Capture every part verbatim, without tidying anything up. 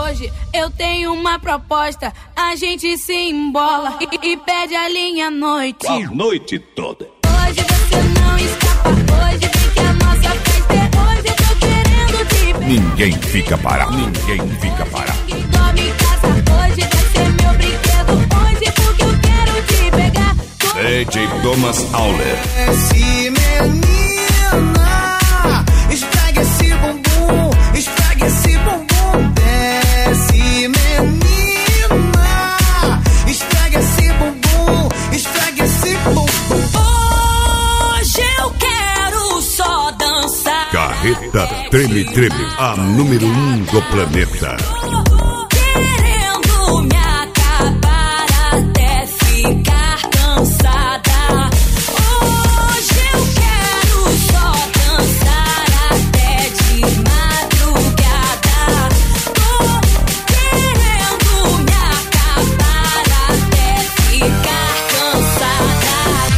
Hoje eu tenho uma proposta, a gente se embola e, e pede a linha à noite. A noite toda. Hoje você não escapa, hoje vem que a nossa festa é hoje, eu tô querendo te pegar. Ninguém fica parado, ninguém fica parado. Dorme em casa, hoje vai ser meu brinquedo, hoje porque eu quero te pegar. D J Thomas Auler. Esse menina, esfrega esse bumbum, esfrega esse bumbum. Desce menina, esfrega esse bumbum, esfrega esse bumbum. Hoje eu quero só dançar. Carreta Treme Treme, a número um do planeta. Querendo me acabar até ficar cansada. Hoje eu quero só dançar até de madrugada. Tô querendo me acabar até ficar cansada.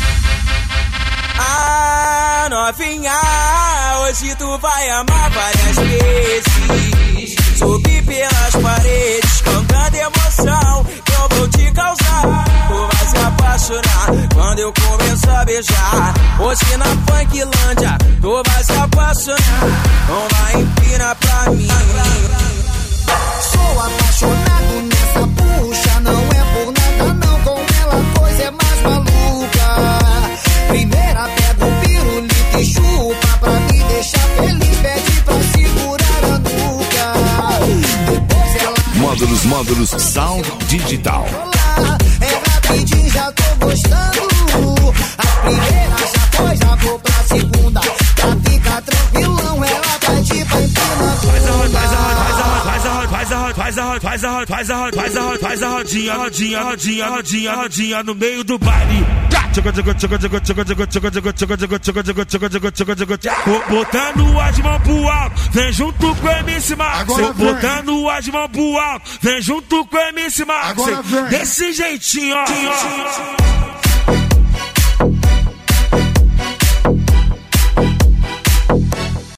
Ah, novinha, hoje tu vai amar várias vezes. Subir pelas paredes, cantando emoção, que eu vou te causar. Tu vai se apaixonar quando eu começar a beijar. Hoje na Funklândia, tu vai se apaixonar. Não vai empinar pra mim. Sou apaixonado nessa puxa, não é por nada não. Com ela a coisa é mais maluca. Primeira pega o pirulito e chupa pra me deixar feliz. Pede pra segurar a nuca. Depois ela... Módulos, módulos, Sound Digital. É rapidinho, já tô gostando. A primeira já foi, já vou pra segunda. Pra ficar tranquilão, ela pede pra empinar. Faz a roda, faz a roda, faz a roda, faz a roda, faz a roda, faz a roda, faz a roda, faz a rodinha, rodinha, rodinha, rodinha, rodinha no meio do baile. Botando as mãos pro alto, vem junto com o M C Max. Botando as mãos pro alto, vem junto com o M C Max. Desse jeitinho, ó.